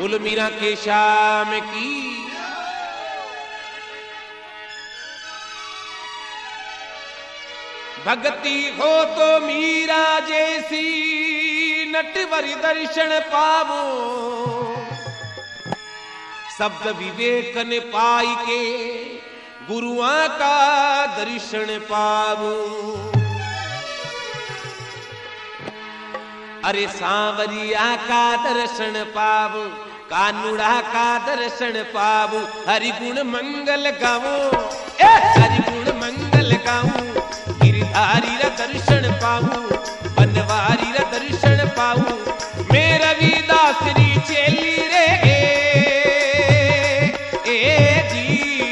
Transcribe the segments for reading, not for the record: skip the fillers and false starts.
बोल मीरा के श्याम की। भक्ति हो तो मीरा जैसी नटवरी दर्शन पावो, शब्द विवेक ने पाई के गुरुआ का दर्शन पावो। अरे सांवरिया का दर्शन पावो, कानुड़ा का दर्शन पावो, हरि गुण मंगल गावो, हरि गुण मंगल गावो। गिरधारी रा दर्शन पाऊं, बनवारी रा दर्शन पाऊं, मेरा विदास री चेली रे जी।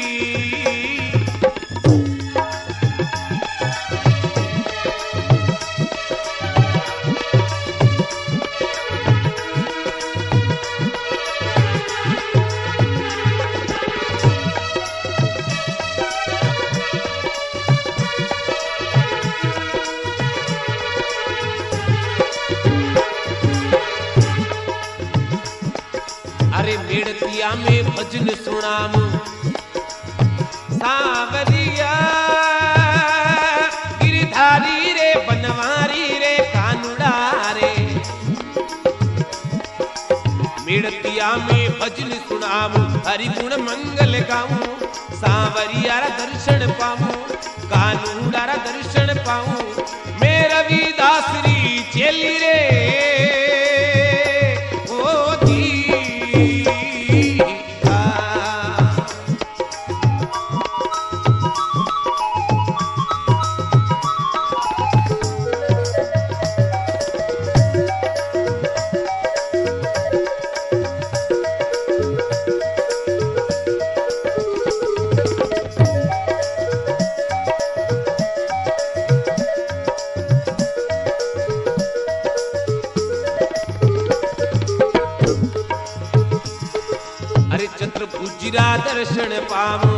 अरे मेड़तिया में भजन सुनाम, सांवरिया गिरधारी रे बनवारी रे कानुड़ा रे। मेड़तिया में भजन सुनाम, हरि गुण मंगल गाऊं, सांवरिया रा दर्शन पाऊं, कानुड़ा रा दर्शन पाऊं, मेरा विदास री चेली रे चतुर्भुजरा दर्शन पाऊं,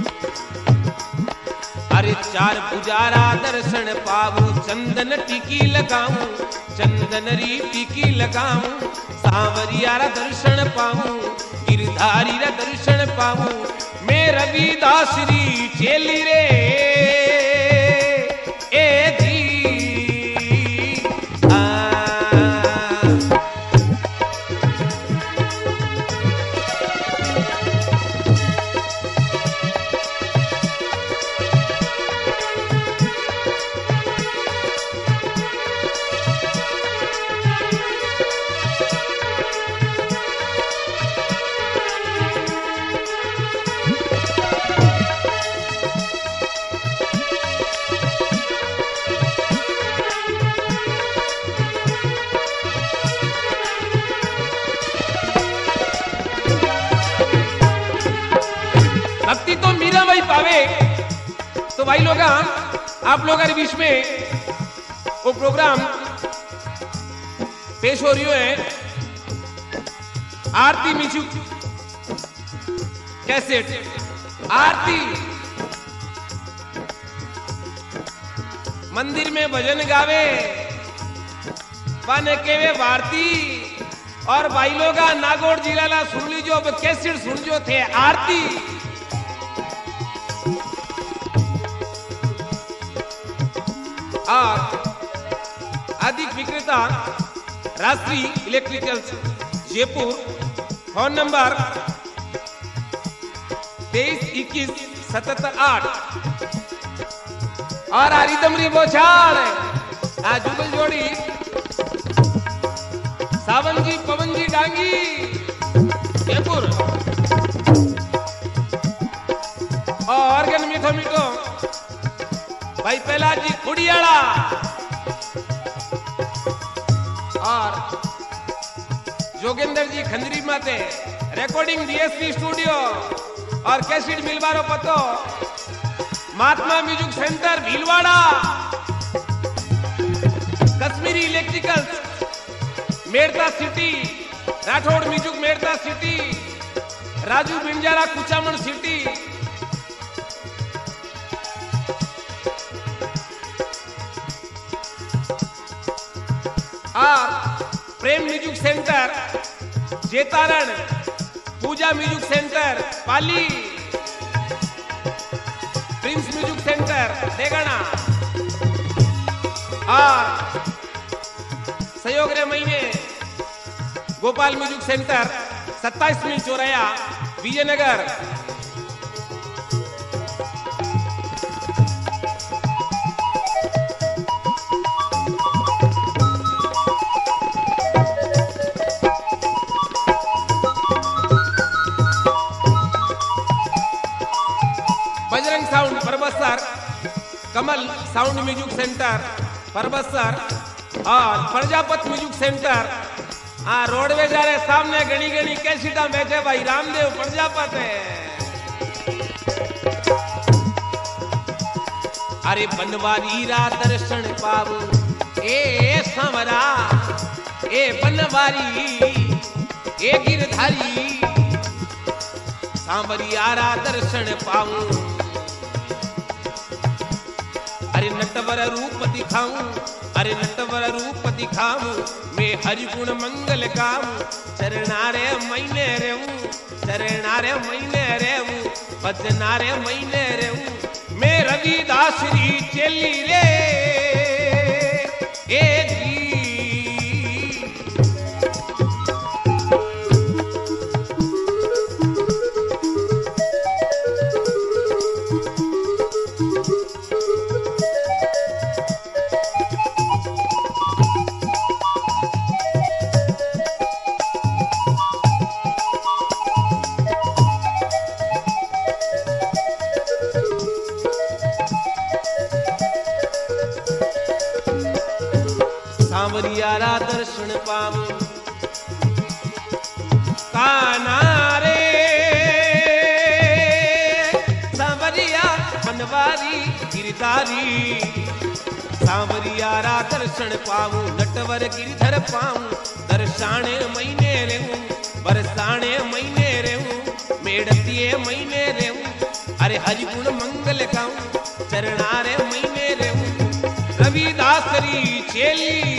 अरे चार भुजारा दर्शन पाऊं, चंदन टीकी लगाऊं, चंदन री टीकी लगाऊं, सांवरिया रा दर्शन पाऊं, गिरधारी रा दर्शन पाऊं, मेरा रविदास री चेली रे ए जी। भक्ति तो मीरा भाई पावे। तो भाई लोग आप लोग के बीच में वो प्रोग्राम पेश हो रही है, आरती म्यूजिक कैसेट आरती। मंदिर में भजन गावे बन के वे भारती और भाई लोग नागौर जिला ला सुन लीजो, कैसेट सुन जो थे आरती। और अधिक विक्रेता राष्ट्रीय इलेक्ट्रिकल्स जयपुर, फोन नंबर 23217778। और रिदमरी बोछाड़ जुगल जोड़ी सावन जी पवन जी डांगी जयपुर। और ऑर्गन मीठो मीठो भाई पहला जी खुड़ियाड़ा। और जोगेंद्र जी खंजरी माते रिकॉर्डिंग डीएसपी स्टूडियो और कैसेट मिलवारो पतो Mahatma music centre Bhilwara. Kashmiri electricals Merta city, Rathore music Merta city, Raju Binjara Kuchaman city. और Prem music centre Jaitaran Pooja music centre Pali, prince music centre Degana और सहयोग रे महीने गोपाल म्यूजिक सेंटर 27 मील चौराया Vijaynagar. Bajrang sound Parbasar, Kamal sound music centre Parbasar और प्रजापत म्यूजिक सेंटर। हाँ रोडवेज जा रहे सामने गणी गणी कैसीटा बैठे भाई रामदेव प्रजापत है। अरे बनवारी रा दर्शन पाव ए समरा, ए बनवारी ए गिरधारी, सांवरिया रा दर्शन पाऊं। अरे नटवर रूप दिखाऊं, अरे नटवर रूप दिखाऊं, मैं हरि गुण मंगल गाऊं। चरणारे महीने रहूं, चरणारे महीने रहूं, भजनारे महीने रहूं। मैं रविदास री चेली रे ए जी। सांवरियारा दर्शन पाऊं, काना रे सांवरिया बनवारी गिरधारी। सांवरियारा दर्शन पाऊं, नटवर गिरधर पाऊं। दर्शाने महीने रहूं, बरसाने महीने रहूं, मेड़तिए महीने रहूं। अरे हरि गुण मंगल गाऊं, चरणारे महीने रहूं। रविदास री चेली